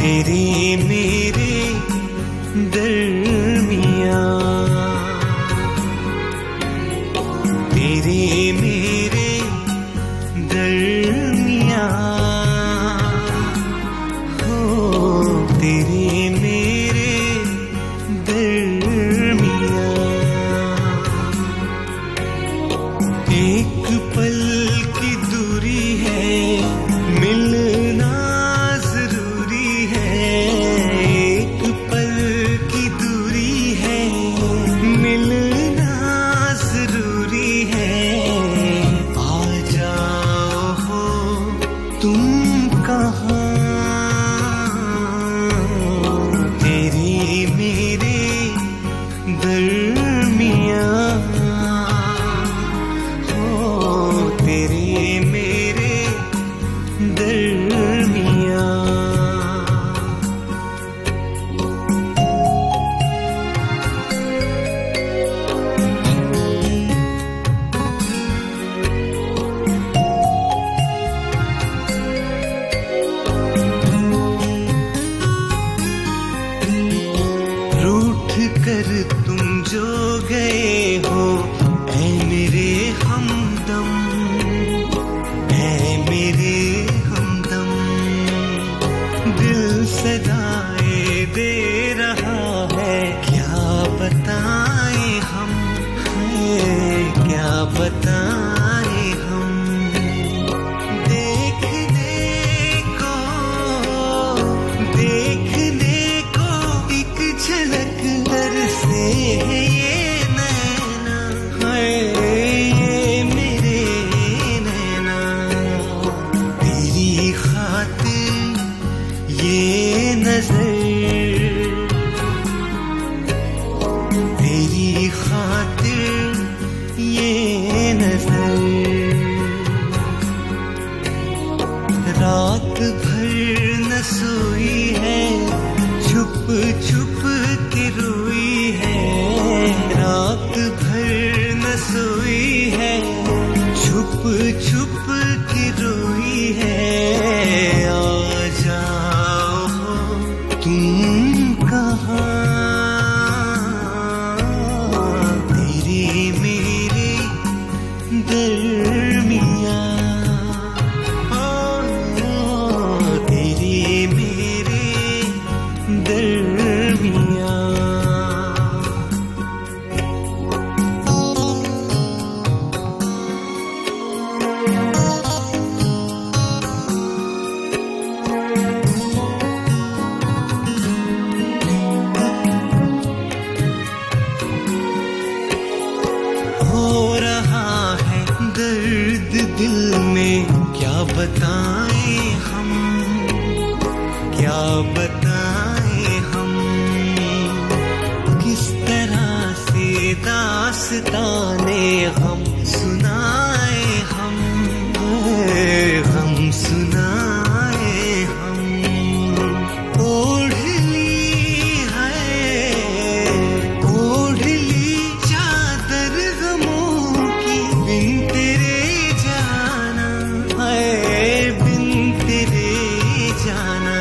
तेरे मेरे दरमियाँ, तेरे मेरे दरमियाँ, हो तेरे मेरे दरमियाँ। एक पल की दूरी है, मिलना जरूरी है। एक पल की दूरी है, मिलना जरूरी है। आ जाओ हो तुम कहाँ, तेरे मेरे दरमियाँ, हो तेरे मेरे दरमियाँ। रूठ कर तुम जो गए हो, ऐ मेरे हमदम, ऐ मेरे हमदम। दिल सदाए दे रहा है, क्या बताएं हम, क्या बताएं हम। देखने को एक झलक से ये नैना, है ये मेरे नैना। तेरी खातिर ये नजर, तेरी खातिर ये नजर। रात भर न सोई है, छुप छुप के रोई है। रात भर न सोई है, छुप छुप के रोई है। आ जाओ तुम कहाँ, तेरे मेरे दरमियाँ, तेरे मेरे दरमियाँ। हो रहा है दर्द दिल में, क्या बताएं हम, क्या बताएं हम। किस तरह से दास्ताने हम सुनाए हम, हम सुनाए हम। ओढ़ ली चादर गमों की, बिन तेरे जाना है, बिन तेरे जाना।